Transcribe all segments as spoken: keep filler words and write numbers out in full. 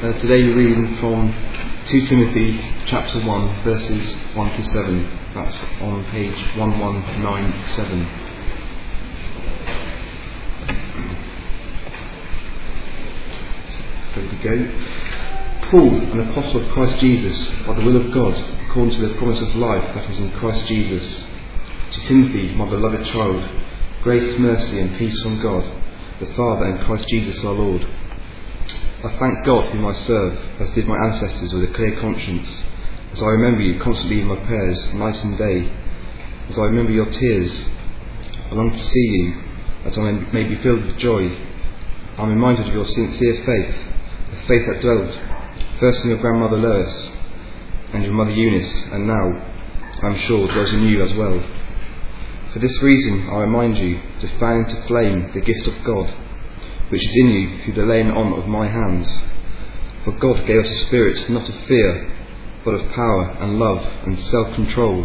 Uh, today we're reading from Second Timothy chapter one, verses one to seven. That's on page one one nine seven. There we go. Paul, an apostle of Christ Jesus, by the will of God, according to the promise of life that is in Christ Jesus. To Timothy, my beloved child, grace, mercy and peace from God, the Father, and Christ Jesus our Lord. I thank God whom I serve, as did my ancestors, with a clear conscience, as I remember you constantly in my prayers, night and day, as I remember your tears. I long to see you, that I may be filled with joy. I am reminded of your sincere faith, the faith that dwelt first in your grandmother Lois and your mother Eunice, and now, I am sure, dwells in you as well. For this reason I remind you to fan into flame the gift of God, which is in you through the laying on of my hands. For God gave us a spirit not of fear, but of power and love and self-control.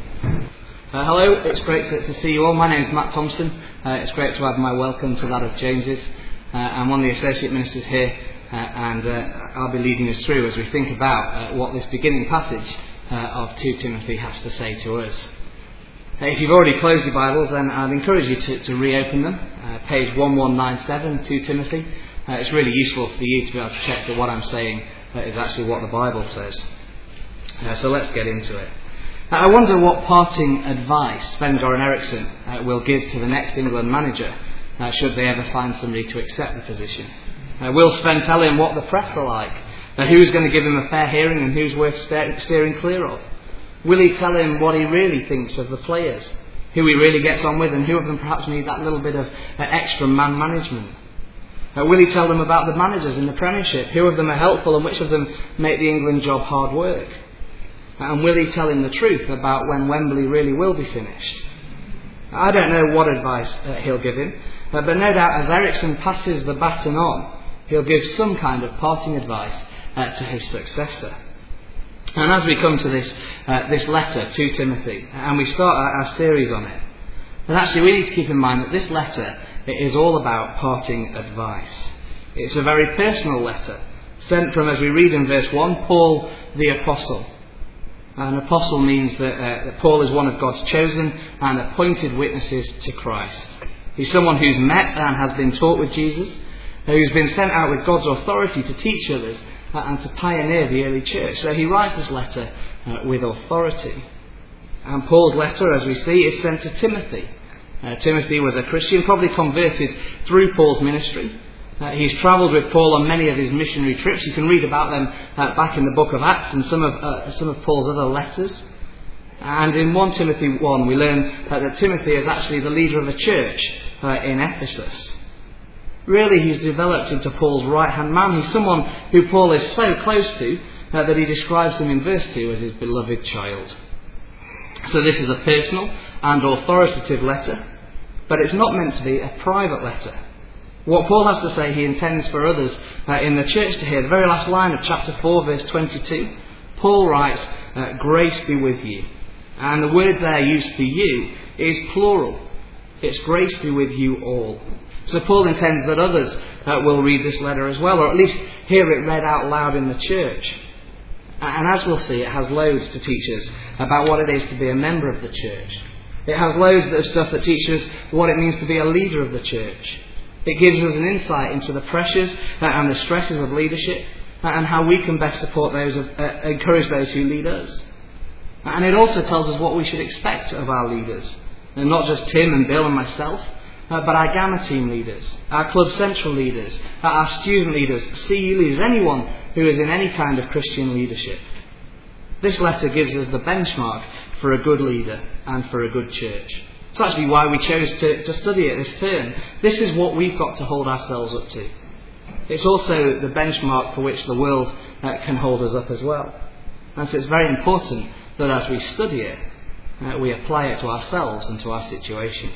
Uh, hello, it's great to, to see you all. My name is Matt Thompson. Uh, it's great to add my welcome to that of James's. Uh, I'm one of the associate ministers here, uh, and uh, I'll be leading us through as we think about uh, what this beginning passage uh, of Second Timothy has to say to us. Uh, if you've already closed your Bibles, then I'd encourage you to, to reopen them. Uh, page one one nine seven, Second Timothy. Uh, it's really useful for you to be able to check that what I'm saying uh, is actually what the Bible says. Uh, so let's get into it. Uh, I wonder what parting advice Sven-Göran Eriksson uh, will give to the next England manager uh, should they ever find somebody to accept the position. Uh, will Sven tell him what the press are like? Uh, who's going to give him a fair hearing and who's worth steer- steering clear of? Will he tell him what he really thinks of the players, who he really gets on with, and who of them perhaps need that little bit of uh, extra man management? Uh, will he tell them about the managers in the Premiership, who of them are helpful and which of them make the England job hard work? Uh, and will he tell him the truth about when Wembley really will be finished? I don't know what advice uh, he'll give him, uh, but no doubt as Eriksson passes the baton on, he'll give some kind of parting advice uh, to his successor. And as we come to this uh, this letter to Timothy, and we start our, our series on it, then actually we need to keep in mind that this letter it is all about parting advice. It's a very personal letter, sent from, as we read in verse one, Paul the Apostle. An apostle means that, uh, that Paul is one of God's chosen and appointed witnesses to Christ. He's someone who's met and has been taught with Jesus, who's been sent out with God's authority to teach others, Uh, and to pioneer the early church. So he writes this letter uh, with authority. And Paul's letter, as we see, is sent to Timothy. Uh, Timothy was a Christian, probably converted through Paul's ministry. Uh, he's travelled with Paul on many of his missionary trips. You can read about them uh, back in the book of Acts and some of uh, some of Paul's other letters. And in First Timothy one we learn uh, that Timothy is actually the leader of a church uh, in Ephesus. Really, he's developed into Paul's right-hand man. He's someone who Paul is so close to uh, that he describes him in verse two as his beloved child. So this is a personal and authoritative letter, but it's not meant to be a private letter. What Paul has to say he intends for others uh, in the church to hear. The very last line of chapter four, verse twenty-two, Paul writes, uh, grace be with you. And the word there used for you is plural. It's grace be with you all. So Paul intends that others uh, will read this letter as well, or at least hear it read out loud in the church. And as we'll see, it has loads to teach us about what it is to be a member of the church. It has loads of stuff that teaches us what it means to be a leader of the church. It gives us an insight into the pressures uh, and the stresses of leadership, uh, and how we can best support those, uh, encourage those who lead us. And it also tells us what we should expect of our leaders, and not just Tim and Bill and myself, Uh, but our Gamma team leaders, our Club Central leaders, uh, our student leaders, C U leaders, anyone who is in any kind of Christian leadership. This letter gives us the benchmark for a good leader and for a good church. It's actually why we chose to, to study it this term. This is what we've got to hold ourselves up to. It's also the benchmark for which the world uh, can hold us up as well. And so it's very important that as we study it, uh, we apply it to ourselves and to our situation.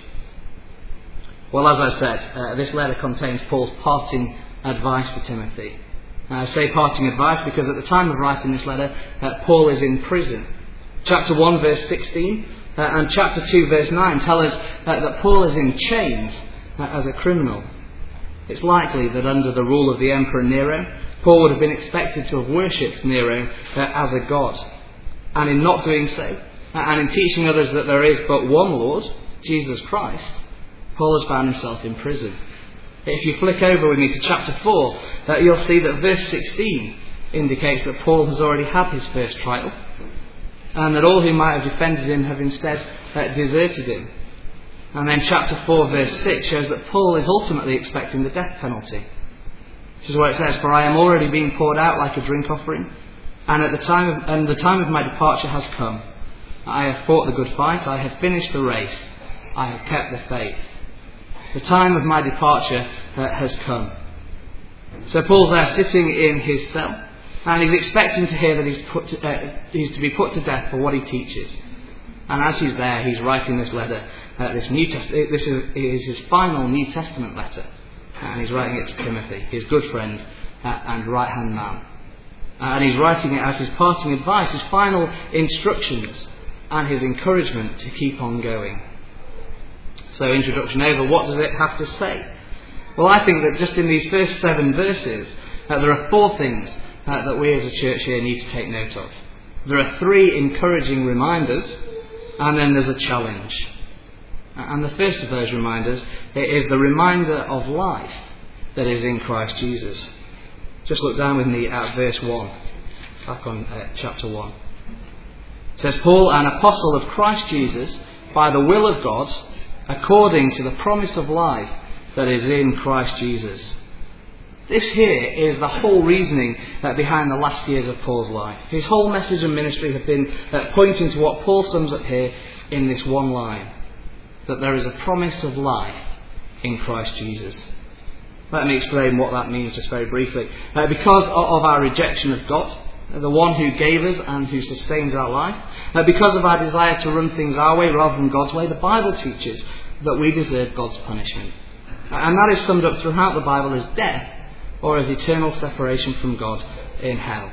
Well, as I said, uh, this letter contains Paul's parting advice to Timothy. Uh, I say parting advice because at the time of writing this letter, uh, Paul is in prison. Chapter one, verse sixteen, uh, and chapter two, verse nine tell us uh, that Paul is in chains uh, as a criminal. It's likely that under the rule of the Emperor Nero, Paul would have been expected to have worshipped Nero uh, as a god. And in not doing so, uh, and in teaching others that there is but one Lord, Jesus Christ, Paul has found himself in prison. If you flick over with me to chapter four, uh, you'll see that verse sixteen indicates that Paul has already had his first trial, and that all who might have defended him have instead uh, deserted him. And then chapter four verse six shows that Paul is ultimately expecting the death penalty. This is where it says, "For I am already being poured out like a drink offering, and at the time of, and the time of my departure has come. I have fought the good fight, I have finished the race, I have kept the faith." The time of my departure uh, has come. So Paul's there sitting in his cell, and he's expecting to hear that he's, put to, uh, he's to be put to death for what he teaches. And as he's there, he's writing this letter. Uh, this New Test- this is, is his final New Testament letter, and he's writing it to Timothy, his good friend uh, and right-hand man. Uh, and he's writing it as his parting advice, his final instructions, and his encouragement to keep on going. So, introduction over, what does it have to say? Well, I think that just in these first seven verses, uh, there are four things uh, that we as a church here need to take note of. There are three encouraging reminders, and then there's a challenge. And the first of those reminders is the reminder of life that is in Christ Jesus. Just look down with me at verse one, back on uh, chapter one. It says, "Paul, an apostle of Christ Jesus, by the will of God, according to the promise of life that is in Christ Jesus." This here is the whole reasoning uh, behind the last years of Paul's life. His whole message and ministry have been uh, pointing to what Paul sums up here in this one line, that there is a promise of life in Christ Jesus. Let me explain what that means just very briefly. Uh, because of our rejection of God, the one who gave us and who sustains our life, uh, because of our desire to run things our way rather than God's way, the Bible teaches that we deserve God's punishment. And that is summed up throughout the Bible as death, or as eternal separation from God in hell.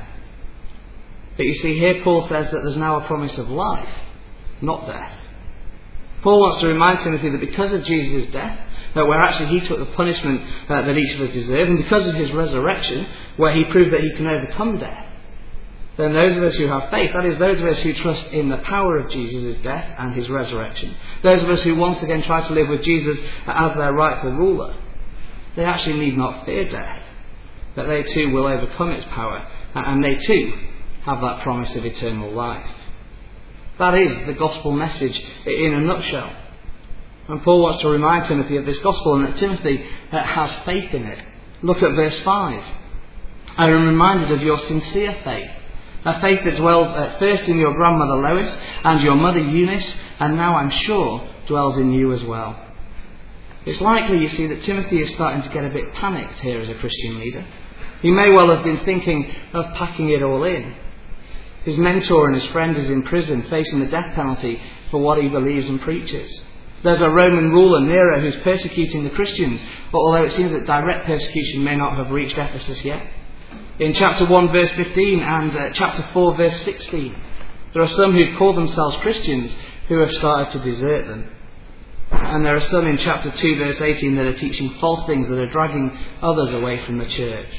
But you see, here Paul says that there's now a promise of life, not death. Paul wants to remind Timothy that because of Jesus' death, that where actually he took the punishment uh, that each of us deserve, and because of his resurrection, where he proved that he can overcome death, then those of us who have faith, that is, those of us who trust in the power of Jesus' death and his resurrection, those of us who once again try to live with Jesus as their rightful ruler, they actually need not fear death, but they too will overcome its power, and they too have that promise of eternal life. That is the gospel message in a nutshell. And Paul wants to remind Timothy of this gospel, and that Timothy uh, has faith in it. Look at verse five. "I am reminded of your sincere faith, a faith that dwelled at first in your grandmother Lois and your mother Eunice, and now I'm sure dwells in you as well." It's likely, you see, that Timothy is starting to get a bit panicked here as a Christian leader. He may well have been thinking of packing it all in. His mentor and his friend is in prison, facing the death penalty for what he believes and preaches. There's a Roman ruler, Nero, who's persecuting the Christians, although it seems that direct persecution may not have reached Ephesus yet. In chapter one verse fifteen and uh, chapter four verse sixteen, there are some who call themselves Christians who have started to desert them. And there are some in chapter two verse eighteen that are teaching false things that are dragging others away from the church.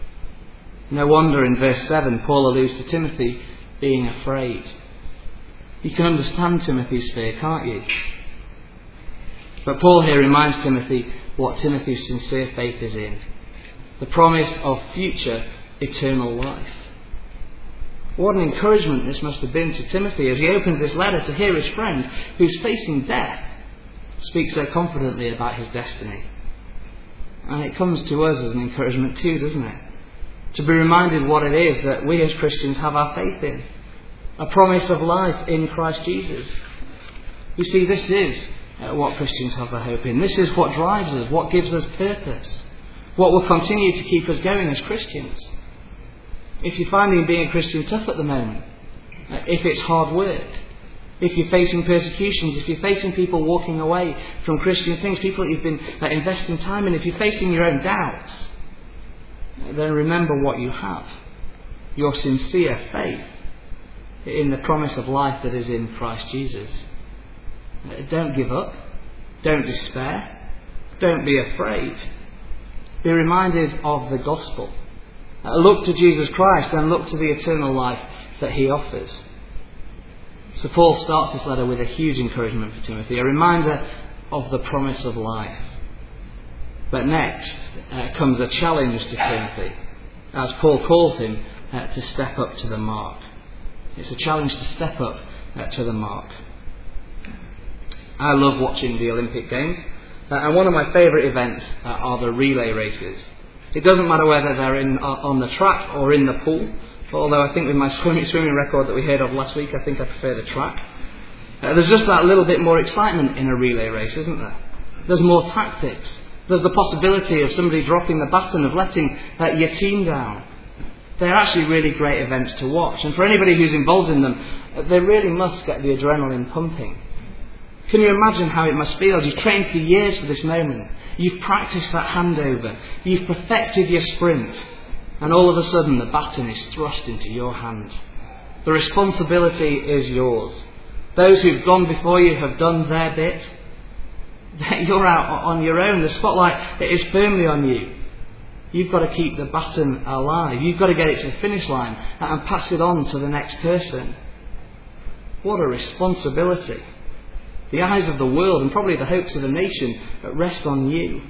No wonder in verse seven Paul alludes to Timothy being afraid. You can understand Timothy's fear, can't you? But Paul here reminds Timothy what Timothy's sincere faith is in. The promise of future eternal life. What an encouragement this must have been to Timothy as he opens this letter to hear his friend, who's facing death, speak so confidently about his destiny. And it comes to us as an encouragement too, doesn't it? To be reminded what it is that we as Christians have our faith in. A promise of life in Christ Jesus. You see, this is uh, what Christians have their hope in. This is what drives us, what gives us purpose. What will continue to keep us going as Christians. If you're finding being a Christian tough at the moment, uh, if it's hard work, if you're facing persecutions, if you're facing people walking away from Christian things, people that you've been uh, investing time in, if you're facing your own doubts, then remember what you have. Your sincere faith in the promise of life that is in Christ Jesus. Don't give up. Don't despair. Don't be afraid. Be reminded of the gospel. Uh, look to Jesus Christ and look to the eternal life that he offers. So Paul starts this letter with a huge encouragement for Timothy, a reminder of the promise of life. But next uh, comes a challenge to Timothy, as Paul calls him uh, to step up to the mark. It's a challenge to step up uh, to the mark. I love watching the Olympic Games, uh, and one of my favourite events uh, are the relay races. It doesn't matter whether they're in, uh, on the track or in the pool, although I think with my swimming, swimming record that we heard of last week, I think I prefer the track. Uh, there's just that little bit more excitement in a relay race, isn't there? There's more tactics. There's the possibility of somebody dropping the baton, of letting uh, your team down. They're actually really great events to watch, and for anybody who's involved in them, uh, they really must get the adrenaline pumping. Can you imagine how it must feel? You've trained for years for this moment. You've practiced that handover. You've perfected your sprint. And all of a sudden the baton is thrust into your hand. The responsibility is yours. Those who've gone before you have done their bit. You're out on your own. The spotlight is firmly on you. You've got to keep the baton alive. You've got to get it to the finish line and pass it on to the next person. What a responsibility. The eyes of the world and probably the hopes of the nation rest on you.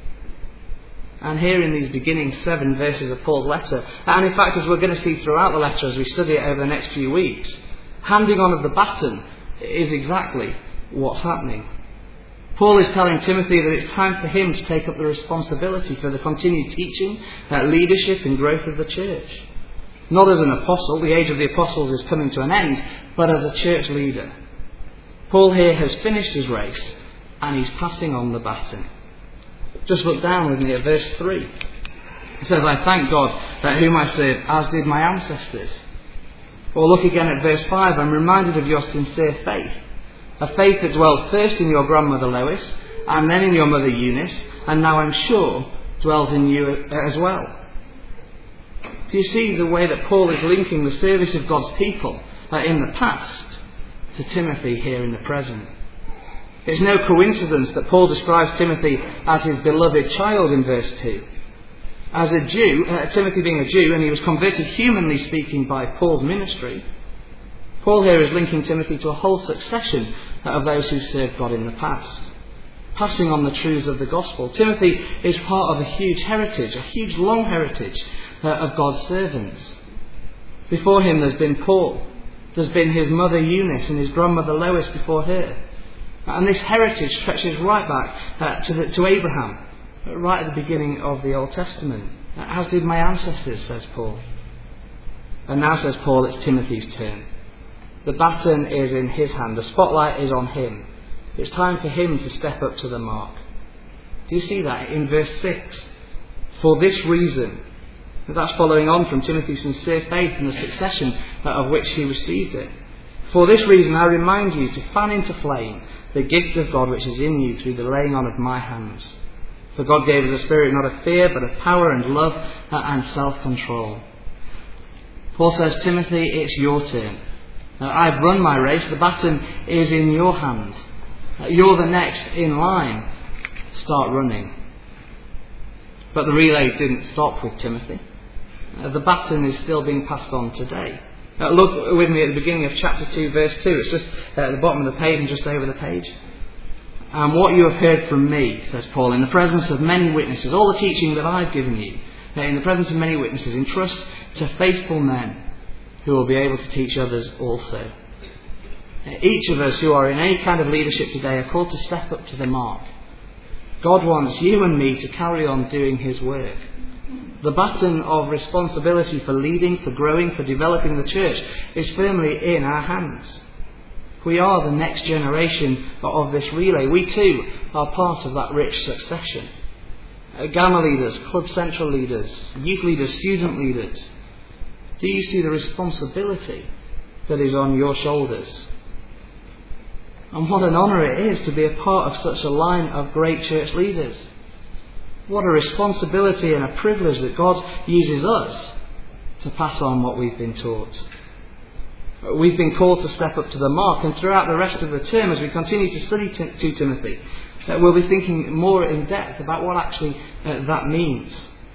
And here in these beginning seven verses of Paul's letter, and in fact as we're going to see throughout the letter as we study it over the next few weeks, handing on of the baton is exactly what's happening. Paul is telling Timothy that it's time for him to take up the responsibility for the continued teaching, uh, leadership and growth of the church. Not as an apostle, the age of the apostles is coming to an end, but as a church leader. Paul here has finished his race and he's passing on the baton. Just look down with me at verse three. It says, I thank God that whom I serve, as did my ancestors. Or look again at verse five. I'm reminded of your sincere faith. A faith that dwelled first in your grandmother Lois, and then in your mother Eunice, and now I'm sure dwells in you as well. Do you see the way that Paul is linking the service of God's people uh, in the past to Timothy here in the present? It's no coincidence that Paul describes Timothy as his beloved child in verse two. As a Jew, uh, Timothy being a Jew, and he was converted humanly speaking by Paul's ministry, Paul here is linking Timothy to a whole succession of those who served God in the past, passing on the truths of the gospel. Timothy is part of a huge heritage, a huge long heritage uh, of God's servants. Before him there's been Paul. There's been his mother Eunice and his grandmother Lois before her. And this heritage stretches right back uh, to, the, to Abraham, right at the beginning of the Old Testament. As did my ancestors, says Paul. And now, says Paul, it's Timothy's turn. The baton is in his hand. The spotlight is on him. It's time for him to step up to the mark. Do you see that in verse six? For this reason. That's following on from Timothy's sincere faith and the succession of which he received it. For this reason I remind you to fan into flame the gift of God which is in you through the laying on of my hands. For God gave us a spirit not of fear but of power and love and self-control. Paul says, Timothy, it's your turn. I've run my race. The baton is in your hands. You're the next in line. Start running. But the relay didn't stop with Timothy. The baton is still being passed on today. Uh, look with me at the beginning of chapter two, verse two. It's just at the bottom of the page and just over the page. And what you have heard from me, says Paul, in the presence of many witnesses, all the teaching that I've given you, uh, in the presence of many witnesses, entrust to faithful men who will be able to teach others also. Uh, each of us who are in any kind of leadership today are called to step up to the mark. God wants you and me to carry on doing his work. The baton of responsibility for leading, for growing, for developing the church is firmly in our hands. We are the next generation of this relay. We too are part of that rich succession. Uh, Gamma leaders, Club Central leaders, youth leaders, student leaders. Do you see the responsibility that is on your shoulders? And what an honour it is to be a part of such a line of great church leaders. What a responsibility and a privilege that God uses us to pass on what we've been taught. We've been called to step up to the mark, and throughout the rest of the term, as we continue to study t- to Timothy, uh, we'll be thinking more in depth about what actually uh, that means.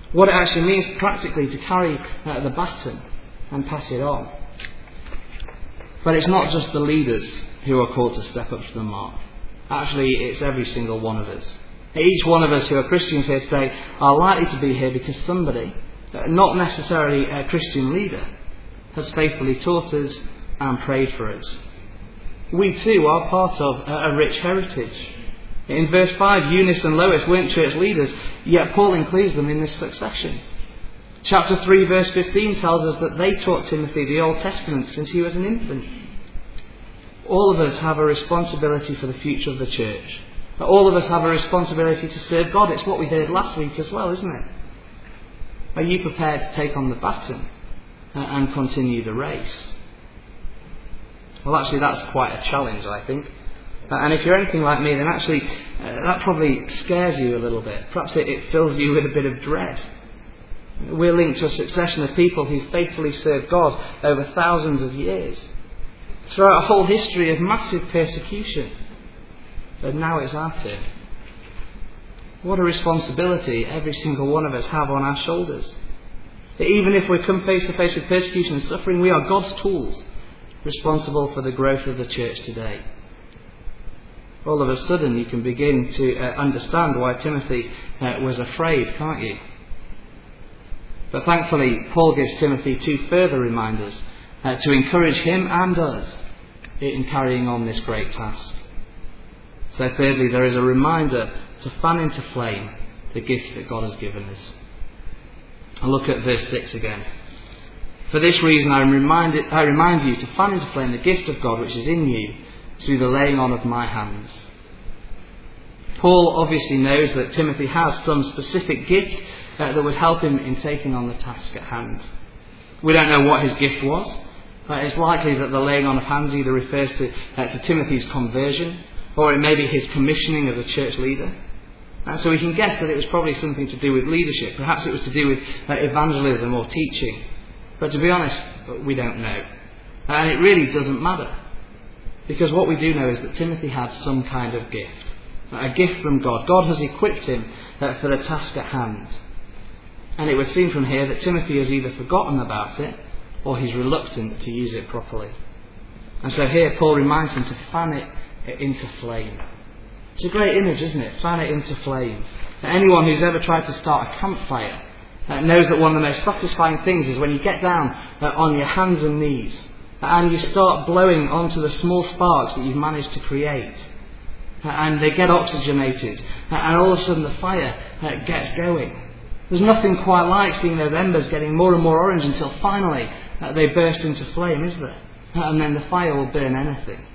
what it actually means practically to carry uh, the baton and pass it on. But it's not just the leaders who are called to step up to the mark. Actually, it's every single one of us. Each one of us who are Christians here today are likely to be here because somebody, not necessarily a Christian leader, has faithfully taught us and prayed for us. We too are part of a rich heritage. In verse five, Eunice and Lois weren't church leaders, yet Paul includes them in this succession. Chapter three, verse fifteen tells us that they taught Timothy the Old Testament since he was an infant. All of us have a responsibility for the future of the church. All of us have a responsibility to serve God. It's what we heard last week as well, isn't it? Are you prepared to take on the baton and continue the race? Well, actually, that's quite a challenge, I think. And if you're anything like me, then actually uh, that probably scares you a little bit. Perhaps it, it fills you with a bit of dread. We're linked to a succession of people who faithfully served God over thousands of years, throughout a whole history of massive persecution. And now it's our turn. What a responsibility every single one of us have on our shoulders. That even if we come face to face with persecution and suffering, we are God's tools, responsible for the growth of the church today. All of a sudden you can begin to uh, understand why Timothy uh, was afraid, can't you? But thankfully, Paul gives Timothy two further reminders uh, to encourage him and us in carrying on this great task. So thirdly, there is a reminder to fan into flame the gift that God has given us. I'll look at verse six again. For this reason I remind, it, I remind you to fan into flame the gift of God which is in you through the laying on of my hands. Paul obviously knows that Timothy has some specific gift uh, that would help him in taking on the task at hand. We don't know what his gift was. Uh, it's likely that the laying on of hands either refers to, uh, to Timothy's conversion, or it may be his commissioning as a church leader. And so we can guess that it was probably something to do with leadership. Perhaps it was to do with uh, evangelism or teaching. But to be honest, we don't know. And it really doesn't matter. Because what we do know is that Timothy had some kind of gift. A gift from God. God has equipped him uh, for the task at hand. And it would seem from here that Timothy has either forgotten about it or he's reluctant to use it properly. And so here Paul reminds him to fan it into flame. It's a great image, isn't it? Fan it into flame. Anyone who's ever tried to start a campfire uh, knows that one of the most satisfying things is when you get down uh, on your hands and knees and you start blowing onto the small sparks that you've managed to create. Uh, and they get oxygenated. Uh, and all of a sudden the fire uh, gets going. There's nothing quite like seeing those embers getting more and more orange until finally uh, they burst into flame, is there? Uh, and then the fire will burn anything.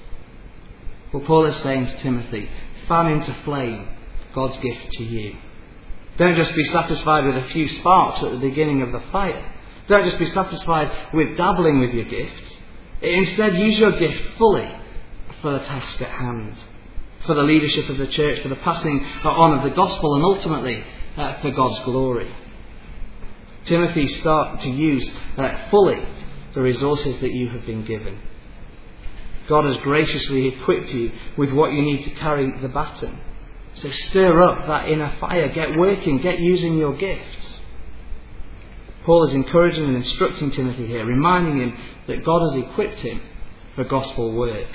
Well, Paul is saying to Timothy, fan into flame God's gift to you. Don't just be satisfied with a few sparks at the beginning of the fire. Don't just be satisfied with dabbling with your gifts. Instead, use your gift fully for the task at hand, for the leadership of the church, for the passing on of the gospel, and ultimately uh, for God's glory. Timothy, start to use uh, fully the resources that you have been given. God has graciously equipped you with what you need to carry the baton. So stir up that inner fire, get working, get using your gifts. Paul is encouraging and instructing Timothy here, reminding him that God has equipped him for gospel work.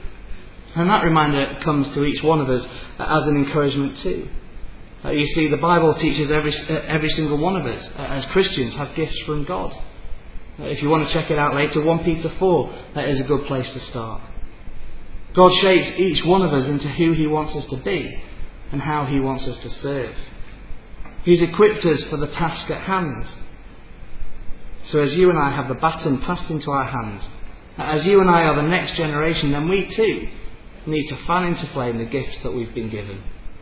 And that reminder comes to each one of us as an encouragement too. Uh, you see, the Bible teaches every, uh, every single one of us uh, as Christians have gifts from God. Uh, if you want to check it out later, First Peter four uh, is a good place to start. God shapes each one of us into who He wants us to be and how He wants us to serve. He's equipped us for the task at hand. So as you and I have the baton passed into our hands, as you and I are the next generation, then we too need to fan into flame the gifts that we've been given.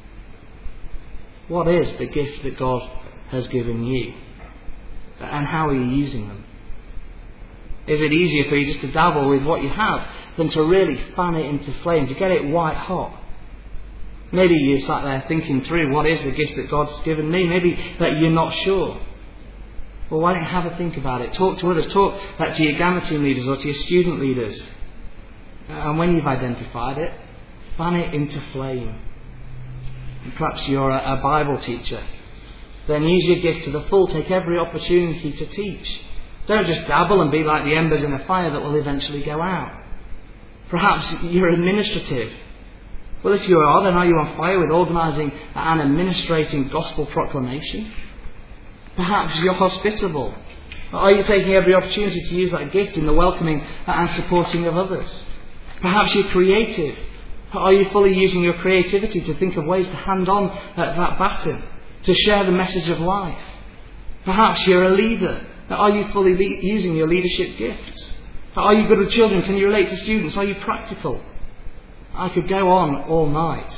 What is the gift that God has given you? And how are you using them? Is it easier for you just to dabble with what you have than to really fan it into flame, to get it white hot? Maybe you sat there thinking through, what is the gift that God's given me? Maybe that you're not sure. Well, why don't you have a think about it? Talk to others. Talk to your Gamma team leaders or to your student leaders. And when you've identified it, fan it into flame. And perhaps you're a, a Bible teacher. then use your gift to the full. Take every opportunity to teach. Don't just dabble and be like the embers in a fire that will eventually go out. Perhaps you're administrative. Well, if you are, then are you on fire with organising and administrating gospel proclamation? Perhaps you're hospitable. Are you taking every opportunity to use that gift in the welcoming and supporting of others? Perhaps you're creative. Are you fully using your creativity to think of ways to hand on that baton, to share the message of life? Perhaps you're a leader. Are you fully le- using your leadership gifts? Are you good with children? Can you relate to students? Are you practical? I could go on all night.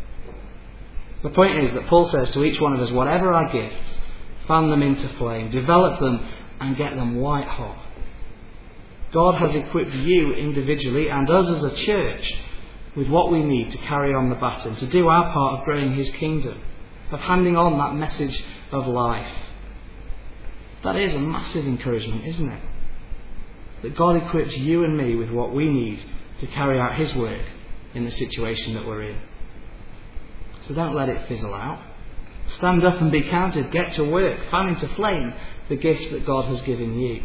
The point is that Paul says to each one of us, whatever our gifts, fan them into flame, develop them and get them white hot. God has equipped you individually and us as a church with what we need to carry on the baton, to do our part of growing his kingdom, of handing on that message of life. That is a massive encouragement, isn't it? That God equips you and me with what we need to carry out his work in the situation that we're in. So don't let it fizzle out. Stand up and be counted. Get to work. Fan into flame the gifts that God has given you.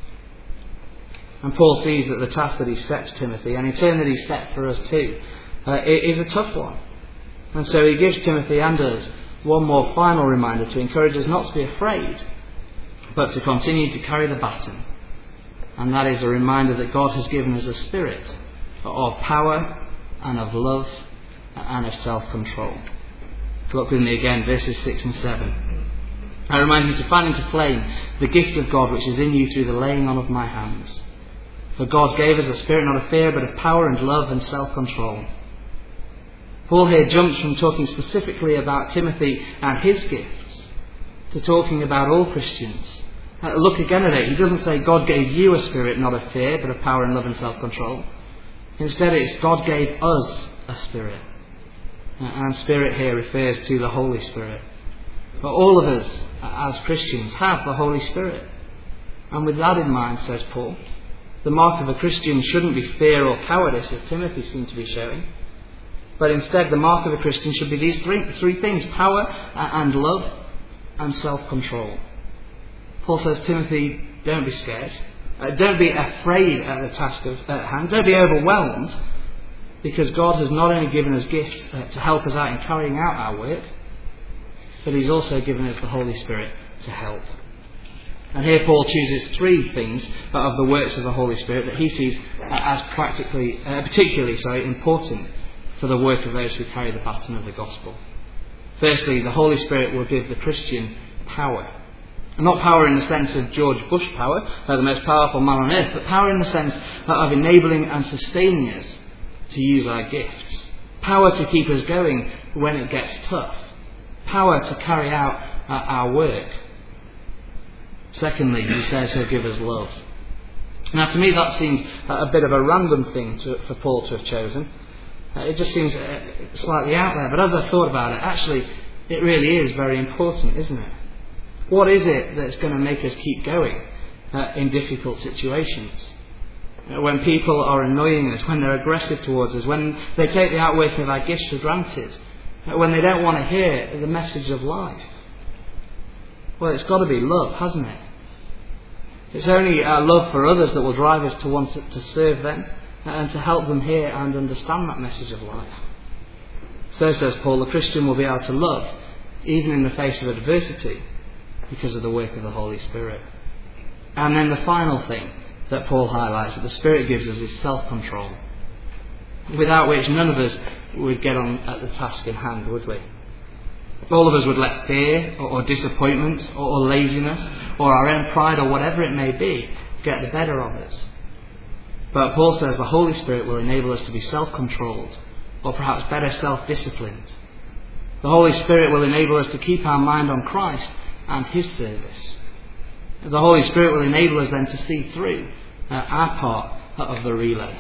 And Paul sees that the task that he set to Timothy, and in turn that he set for us too, uh, is a tough one. And so he gives Timothy and us one more final reminder to encourage us not to be afraid, but to continue to carry the baton. And that is a reminder that God has given us a spirit of power and of love and of self-control. Look with me again, verses six and seven. I remind you to fan into flame the gift of God which is in you through the laying on of my hands. For God gave us a spirit not of fear, but of power and love and self-control. Paul here jumps from talking specifically about Timothy and his gifts to talking about all Christians. Uh, look again at it. He doesn't say God gave you a spirit not of fear, but of power and love and self-control. Instead it's God gave us a spirit. Uh, and spirit here refers to the Holy Spirit. But all of us as Christians have the Holy Spirit. And with that in mind, says Paul, the mark of a Christian shouldn't be fear or cowardice, as Timothy seemed to be showing. But instead the mark of a Christian should be these three, three things: power and love and self-control. Paul says, Timothy, don't be scared. Uh, don't be afraid at the task of, at hand. Don't be overwhelmed, because God has not only given us gifts uh, to help us out in carrying out our work, but he's also given us the Holy Spirit to help. And here Paul chooses three things of the works of the Holy Spirit that he sees as practically, uh, particularly sorry, important for the work of those who carry the baton of the gospel. Firstly, the Holy Spirit will give the Christian power. And not power in the sense of George Bush power, uh, the most powerful man on earth, but power in the sense of enabling and sustaining us to use our gifts. Power to keep us going when it gets tough. Power to carry out uh, our work. Secondly, he says he'll give us love. Now to me that seems a bit of a random thing to, for Paul to have chosen. Uh, it just seems uh, slightly out there, but as I thought about it, actually it really is very important, isn't it? What is it that's going to make us keep going uh, in difficult situations? Uh, when people are annoying us, when they're aggressive towards us, when they take the outworking of our gifts for granted, uh, when they don't want to hear the message of life. Well, it's got to be love, hasn't it? It's only our love for others that will drive us to want to, to serve them and to help them hear and understand that message of life. So says Paul, the Christian will be able to love even in the face of adversity because of the work of the Holy Spirit. And then the final thing that Paul highlights that the Spirit gives us is self-control, without which none of us would get on at the task in hand, would we? All of us would let fear or, or disappointment or, or laziness or our own pride or whatever it may be get the better of us. But Paul says the Holy Spirit will enable us to be self-controlled, or perhaps better self-disciplined. The Holy Spirit will enable us to keep our mind on Christ and his service. The Holy Spirit will enable us then to see through uh, our part of the relay.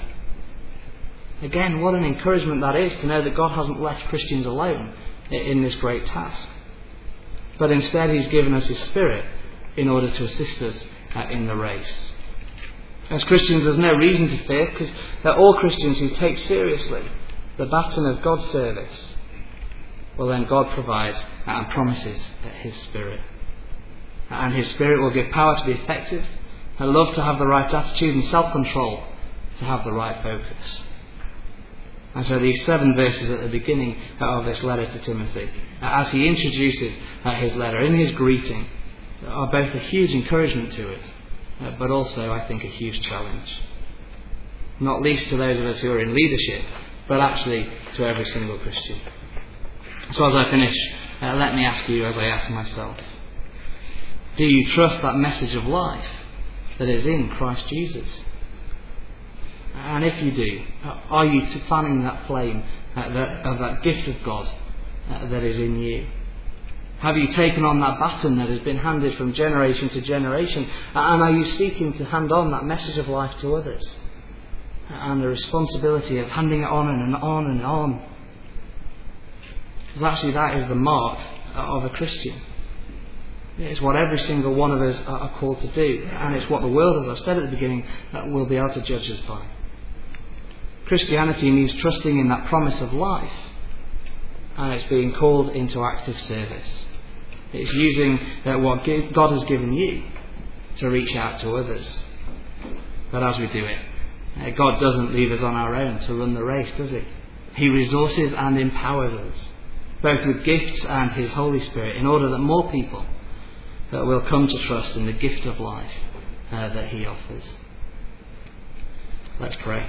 Again, what an encouragement that is to know that God hasn't left Christians alone in this great task, but instead he's given us his Spirit in order to assist us uh, in the race. As Christians, there's no reason to fear, because they're all Christians who take seriously the baton of God's service well then God provides and promises His Spirit. And His Spirit will give power to be effective, and love to have the right attitude, and self-control to have the right focus. And so these seven verses at the beginning of this letter to Timothy, as he introduces his letter, in his greeting, are both a huge encouragement to us, but also, I think, a huge challenge. Not least to those of us who are in leadership, but actually to every single Christian. So as I finish, uh, let me ask you, as I ask myself, do you trust that message of life that is in Christ Jesus? And if you do, are you fanning that flame uh, that, of that gift of God uh, that is in you? Have you taken on that baton that has been handed from generation to generation? And are you seeking to hand on that message of life to others? And the responsibility of handing it on and on and on. Because actually that is the mark of a Christian. It's what every single one of us are called to do. And it's what the world, as I've said at the beginning, will be able to judge us by. Christianity means trusting in that promise of life. And it's being called into active service. It's using uh, what God has given you to reach out to others. But as we do it, uh, God doesn't leave us on our own to run the race, does He? He resources and empowers us, both with gifts and His Holy Spirit, in order that more people uh, will come to trust in the gift of life uh, that He offers. Let's pray.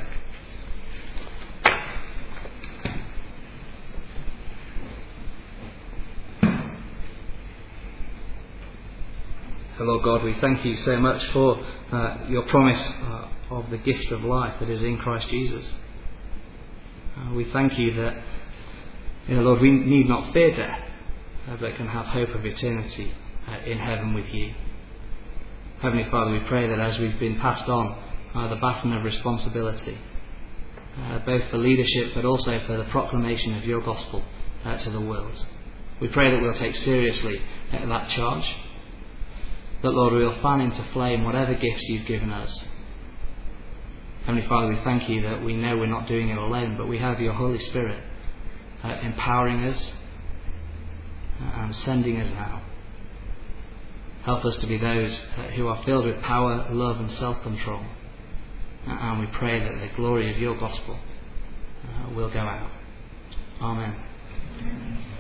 Lord God, we thank you so much for uh, your promise uh, of the gift of life that is in Christ Jesus. Uh, we thank you that, you know, Lord, we need not fear death, uh, but can have hope of eternity uh, in heaven with you. Heavenly Father, we pray that as we've been passed on uh, the baton of responsibility, uh, both for leadership but also for the proclamation of your gospel uh, to the world, we pray that we'll take seriously uh, that charge. That, Lord, we'll fan into flame whatever gifts you've given us. Heavenly Father, we thank you that we know we're not doing it alone, but we have your Holy Spirit uh, empowering us and sending us now. Help us to be those uh, who are filled with power, love and self-control. Uh, and we pray that the glory of your gospel uh, will go out. Amen.